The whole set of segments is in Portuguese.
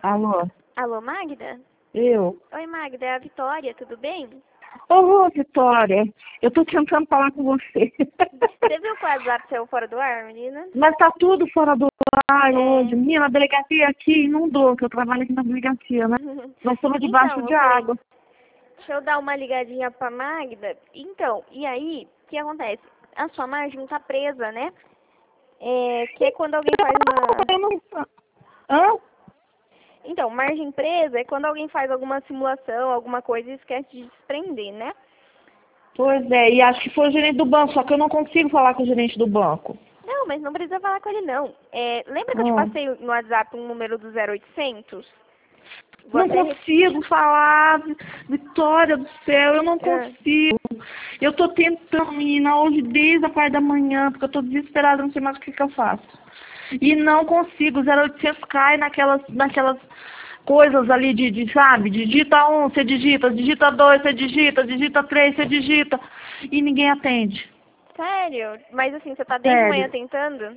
Alô, Alô, Magda? eu. Oi, Magda, é a Vitória, tudo bem? Ô, Vitória, eu tô tentando falar com você. Você viu que o WhatsApp saiu fora do ar, menina? Mas tá tudo fora do ar hoje. É. Menina, a delegacia aqui inundou, que eu trabalho aqui na delegacia, né? Nós estamos debaixo Então, de eu falei, água. deixa eu dar uma ligadinha pra Magda. Então, e aí, o que acontece? A sua margem tá presa, né? Que é quando alguém faz uma... Eu não... Hã? Então, margem presa é quando alguém faz alguma simulação, alguma coisa e esquece de desprender, né? Pois é, e acho que foi o gerente do banco, só que eu não consigo falar com o gerente do banco. Não, mas não precisa falar com ele, não. Lembra que eu te Hum. passei no WhatsApp um número do 0800? Vou Não até... consigo falar, Vitória do céu, eu não Ah, consigo. Eu tô tentando, menina, hoje desde a parte da manhã, porque eu tô desesperada, não sei mais o que eu faço. E não consigo, o 0800 cai naquelas coisas ali sabe, digita um, você digita dois, você digita três, você digita, e ninguém atende. sério? Mas assim, você tá desde manhã Sério. tentando?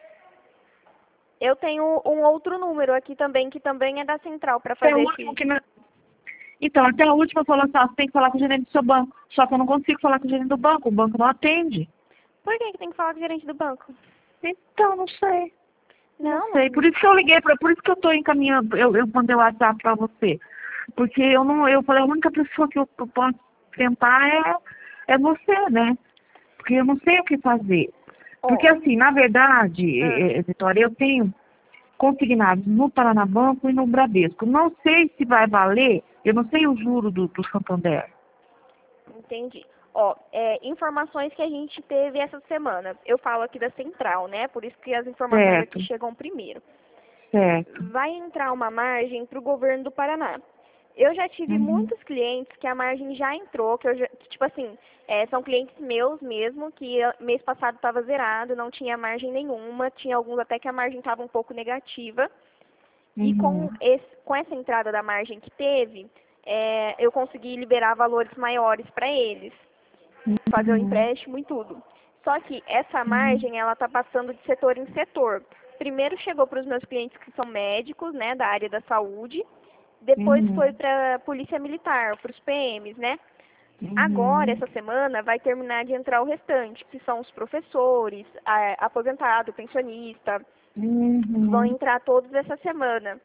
Eu tenho um outro número aqui também, que também é da central, pra Até o fazer último esse... que me... Então, até a última falou assim, ó, você tem que falar com o gerente do seu banco. Só que eu não consigo falar com o gerente do banco, o banco não atende. Por que tem que falar com o gerente do banco? Então, não sei. Não Não, sei. Por isso que eu liguei, por isso que eu tô encaminhando, eu mandei o WhatsApp pra você. Porque eu falei, a única pessoa que eu posso tentar é você, né? Porque eu não sei o que fazer. Porque ó, assim, na verdade, ah, Vitória, eu tenho consignados no Paranabanco e no Bradesco. Não sei se vai valer, eu não sei o juro do Santander. entendi. Ó, informações que a gente teve essa semana. Eu falo aqui da central, né? Por isso que as informações aqui Certo, chegam primeiro. certo. Vai entrar uma margem para o governo do Paraná. Eu já tive Uhum, muitos clientes que a margem já entrou, que tipo assim, são clientes meus mesmo, que mês passado estava zerado, não tinha margem nenhuma, tinha alguns até que a margem estava um pouco negativa. E uhum, com essa entrada da margem que teve, eu consegui liberar valores maiores para eles, fazer o uhum, empréstimo e tudo. Só que essa uhum, margem, ela está passando de setor em setor. Primeiro chegou para os meus clientes que são médicos, né, da área da saúde, depois foi uhum, para a polícia militar, para os PMs, né? Agora, uhum, essa semana, vai terminar de entrar o restante, que são os professores, aposentado, pensionista, vão uhum, entrar todos essa semana.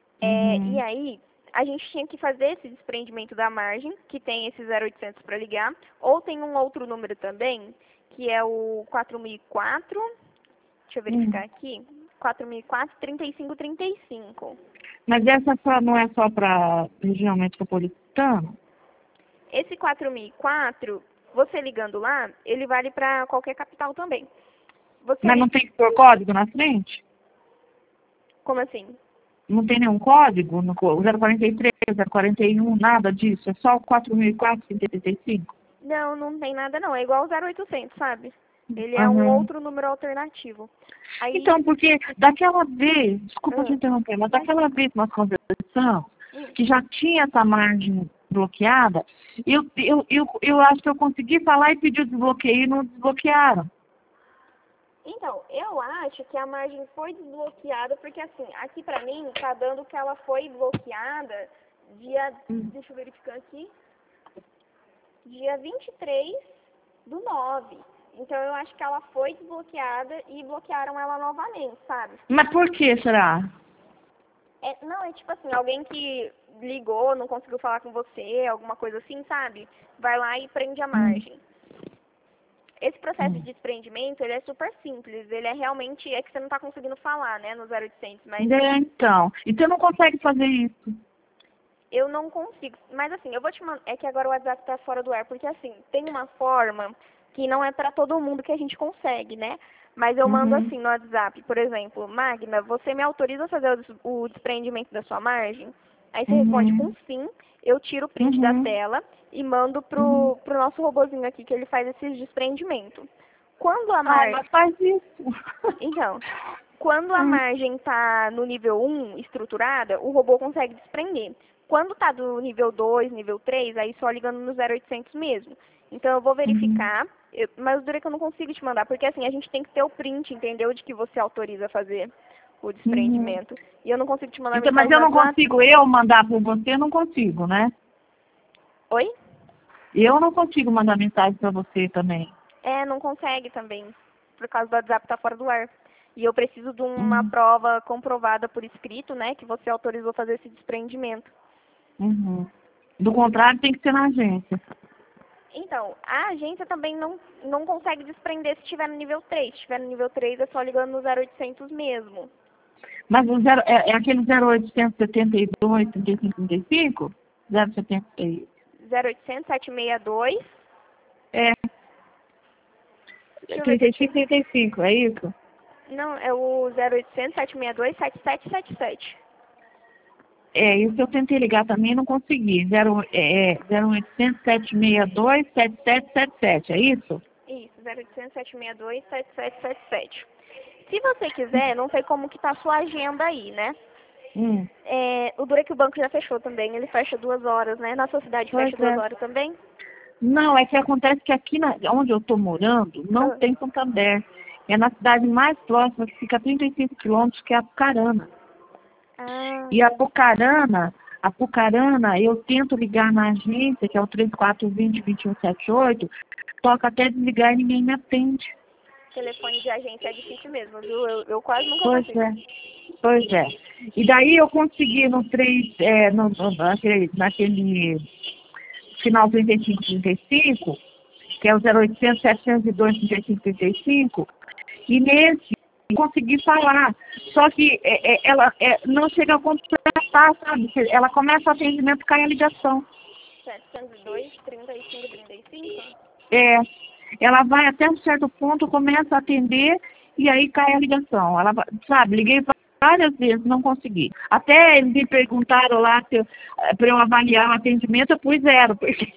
E uhum. aí, a gente tinha que fazer esse desprendimento da margem, que tem esse 0800 para ligar, ou tem um outro número também, que é o 4004, deixa eu verificar Uhum. aqui, 4004 3535. Mas essa só não é só para região metropolitana? Esse 4004, você ligando lá, ele vale para qualquer capital também. Você, Mas não tem que pôr código na frente? como assim? Não tem nenhum código no 043, 041, nada disso? É só o 4004, 185? Não, não tem nada não. É igual o 0800, sabe? Ele é um Aham. outro número alternativo. Aí, Então, porque daquela vez, desculpa te ah, interromper, mas daquela imagina. vez que nós conversamos, Hum. que já tinha essa margem bloqueada, eu acho que eu consegui falar e pedir o desbloqueio e não desbloquearam. Então, eu acho que a margem foi desbloqueada, porque assim, aqui pra mim tá dando que ela foi bloqueada dia, deixa eu verificar aqui, dia 23/9. Então eu acho que ela foi desbloqueada e bloquearam ela novamente, sabe? Mas por que será? Não, é tipo assim, alguém que ligou, não conseguiu falar com você, alguma coisa assim, sabe? Vai lá e prende a Hum, margem. Esse processo de hum. desprendimento, ele é super simples. Ele é realmente, é que você não está conseguindo falar, né, no 0800, mas Então, e você não consegue fazer isso? eu não consigo. Mas assim, eu vou te mandar, é que agora o WhatsApp tá fora do ar, porque assim, tem uma forma que não é para todo mundo que a gente consegue, né? Mas eu mando Uhum, assim no WhatsApp, por exemplo, Magna, você me autoriza a fazer o desprendimento da sua margem? Aí você responde com uhum, sim, eu tiro o print da uhum, tela e mando uhum. pro nosso robozinho aqui, que ele faz esse desprendimento. Quando a Ah, mar... mas faz isso. Então, quando a Hum, margem está no nível 1 estruturada, o robô consegue desprender. Quando está do nível 2, nível 3, aí só ligando no 0800 mesmo. Então eu vou uhum. verificar, mas dura que eu não consigo te mandar, porque assim, a gente tem que ter o print, entendeu? De que você autoriza a fazer o desprendimento. E eu não consigo te mandar Então, mas mensagem eu no não WhatsApp. consigo, eu mandar por você, eu não consigo, né? Oi? Eu não consigo mandar mensagem para você também. É, não consegue também, por causa do WhatsApp tá fora do ar. E eu preciso de uma Uhum. prova comprovada por escrito, né, que você autorizou fazer esse desprendimento. Uhum. Do contrário, tem que ser na agência. Então, a agência também não consegue desprender se estiver no nível 3. Se estiver no nível 3, é só ligando no 0800 mesmo. Mas o é aquele 0872 35 35? 070. 0800 762. É, Deixa eu ver se eu 35 35, é isso? Não, é o 0800 762 7777. É, isso eu tentei ligar também e não consegui. 0800 762 7777, é isso? Isso, 0800 762 7777. Se você quiser, não sei como que tá a sua agenda aí, né? Hum. O duro é que o banco já fechou também, ele fecha 2 horas, né? Na sua cidade Pois fecha 2 é. horas também? Não, é que acontece que aqui onde eu estou morando não Ah, tem Santander. É na cidade mais próxima, que fica a 35 quilômetros, que é Apucarana. ah, E Apucarana, eu tento ligar na agência, que é o 3420-2178, toca até desligar e ninguém me atende. telefone de agência é difícil mesmo, viu? Eu quase nunca Pois consigo. é, pois é. E daí eu consegui no 3, naquele final 3535, que é o 0800 702 3535, e nesse eu consegui falar. Só que ela não chega a completar, sabe? Ela começa o atendimento, cai a ligação. 702 35 35? É, ela vai até um certo ponto, começa a atender e aí cai a ligação. Ela, sabe, liguei várias vezes, não consegui. Até eles me perguntaram lá para eu avaliar o atendimento, eu pus 0, porque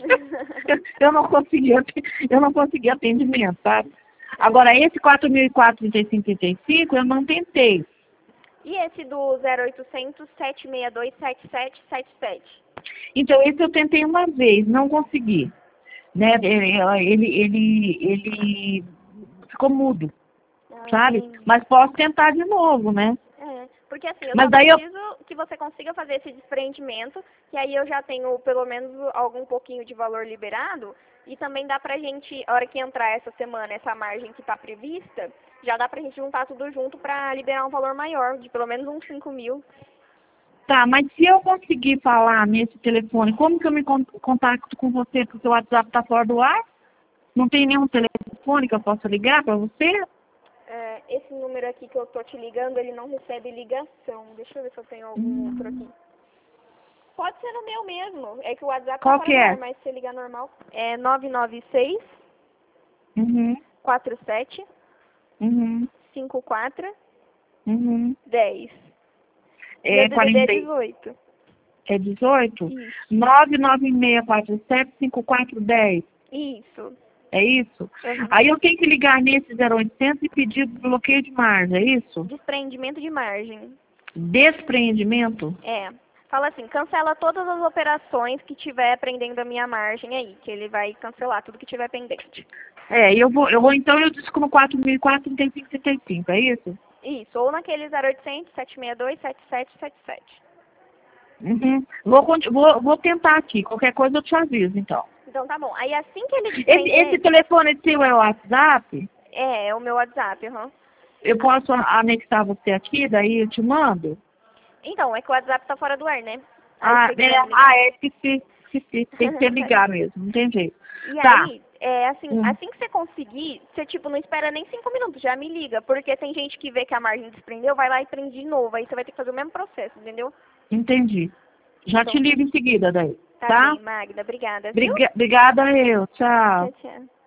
eu não consegui atendimento, sabe? Agora, esse 4004-3535 eu não tentei. E esse do 0800 762 7777? Então, esse eu tentei uma vez, não consegui. Né? Ele ficou mudo, Ah, sabe? entendi. Mas posso tentar de novo, né? Porque assim, eu Mas só daí eu... preciso que você consiga fazer esse desprendimento, que aí eu já tenho pelo menos algum pouquinho de valor liberado, e também dá pra gente, a hora que entrar essa semana, essa margem que tá prevista, já dá pra gente juntar tudo junto pra liberar um valor maior, de pelo menos uns 5 mil. Tá, mas se eu conseguir falar nesse telefone, como que eu me contacto com você? Porque o seu WhatsApp tá fora do ar? Não tem nenhum telefone que eu possa ligar pra você? Esse número aqui que eu tô te ligando, ele não recebe ligação. Deixa eu ver se eu tenho algum outro aqui. Pode ser no meu mesmo. É que o WhatsApp tá Qual fora que do ar, é? mas se você ligar normal. É 996 Uhum, 47 uhum, 54 uhum. 10. E o É DDD é 40, 18. é 18? Isso. 996475410. Isso. É isso? Uhum. Aí eu tenho que ligar nesse 0800 e pedir bloqueio de margem, é isso? Desprendimento de margem. Despreendimento? Fala assim, cancela todas as operações que tiver prendendo a minha margem aí, que ele vai cancelar tudo que tiver pendente. Então eu disco no 4004-3535, é isso? Isso, ou naquele 0800 762 7777. Uhum. Vou tentar aqui, qualquer coisa eu te aviso, então. Então tá bom. Aí assim que ele Esse desprender, telefone seu é o WhatsApp? é o meu WhatsApp, aham. Eu posso anexar você aqui, daí eu te mando? Então, é que o WhatsApp tá fora do ar, né? Aí se você quiser me ligar. Esqueci. Tem que ser ligar mesmo, não tem jeito. E Tá. aí, Hum. assim que você conseguir, você tipo não espera nem 5 minutos, já me liga, porque tem gente que vê que a margem desprendeu, vai lá e prende de novo, aí você vai ter que fazer o mesmo processo, entendeu? Entendi. Já Então, te ligo em seguida daí, tá tá? bem, Magda, obrigada, viu? Obrigada eu. Tchau. Tchau, tchau.